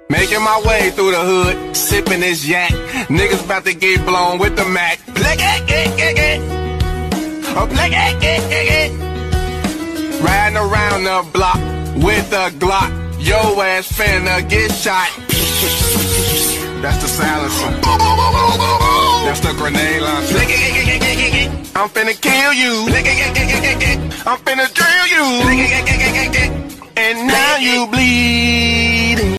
Making my way through the hood, sipping this yak. Niggas about to get blown with the Mac. Riding around the block with a Glock. Yo ass finna get shot. That's the silencer. That's the grenade launcher. I'm finna kill you. I'm finna drill you. And now you bleeding.